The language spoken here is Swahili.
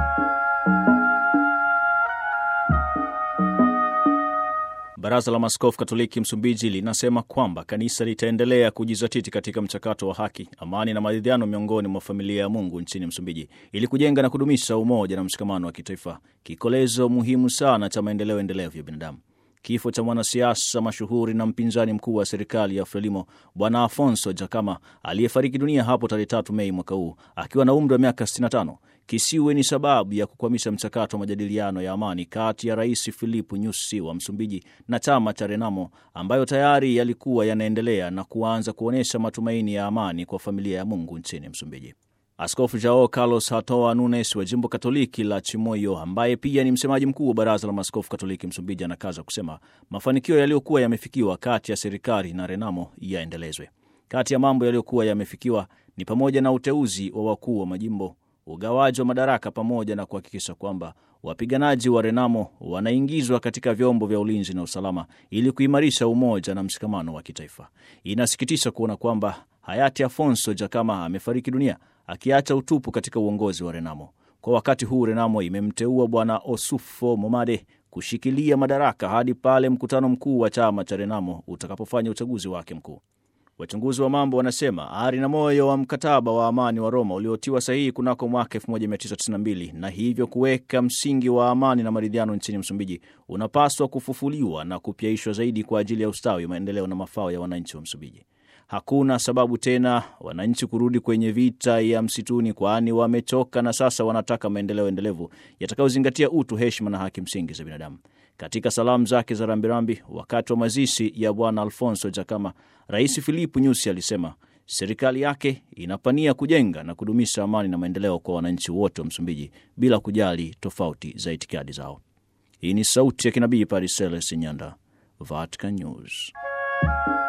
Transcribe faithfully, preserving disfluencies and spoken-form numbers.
Baraza la Maaskofu Katoliki Msumbiji linasema kwamba kanisa litaendelea kujizatiti katika mchakato wa haki, amani na maridhiano miongoni mwa familia ya Mungu nchini Msumbiji ili kujenga na kudumisha umoja na mshikamano wa kitaifa, kikolezo muhimu sana cha maendeleo endelevu ya binadamu. Kifo cha mwanasiasa mashuhuri na mpinzani mkuu wa serikali ya Frelimo Bwana Afonso Dhlakama aliyefariki dunia hapo tarehe tatu Mei mwaka huu akiwa na umri wa miaka sitini na tano kisiwe ni sababu ya kukwamisha mchakato wa majadiliano ya amani kati ya Rais Filipe Nyusi wa Msumbiji na chama cha Renamo ambayo tayari yalikuwa yanaendelea na kuanza kuonesha matumaini ya amani kwa familia ya Mungu nchini Msumbiji. Askofu Joao Carlos Hatoa Nunes wa jimbo Katoliki la Chimoio, ambaye pia ni msemaji mkuu wa Baraza la Maaskofu Katoliki Msumbiji, anakaza kusema mafanikio yaliyokuwa yamefikiwa kati ya serikali na Renamo yaendelezwe. Kati ya mambo yaliyokuwa yamefikiwa ni pamoja na uteuzi wa wakuu wa majimbo, ugawaji wa madaraka, pamoja na kuhakikisha kwamba wapiganaji wa Renamo wanaingizwa katika vyombo vya ulinzi na usalama ili kuimarisha umoja na mshikamano wa kitaifa. Inasikitisha kuona kwamba hayati Afonso Dhlakama amefariki dunia akiacha utupu katika uongozi wa Renamo. Kwa wakati huu Renamo imemteua Bwana Osufo Momade kushikilia madaraka hadi pale mkutano mkuu wa chama cha Renamo utakapofanya uchaguzi wake mkuu. Wachunguzi wa mambo wanasema ari na moyo wa mkataba wa amani wa Roma uliotiwa sahihi kunako mwaka elfu moja mia tisa tisini na mbili na hivyo kuweka msingi wa amani na maridhiano nchini Msumbiji unapaswa kufufuliwa na kupyaishwa zaidi kwa ajili ya ustawi, maendeleo na mafao ya wananchi wa Msumbiji. Hakuna sababu tena wananchi kurudi kwenye vita ya msituni, kwani wamechoka na sasa wanataka maendeleo endelevu yatakayozingatia utu, heshima na haki msingi za binadamu. Katika salamu zake za rambirambi wakati wa mazishi ya Bwana Afonso Dhlakama, Rais Filipe Nyusi alisema serikali yake inapania kujenga na kudumisha amani na maendeleo kwa wananchi wote wa Msumbiji bila kujali tofauti za itikadi zao. Hii ni sauti ya kinabii Paris Celeste Nyanda, Vatican News.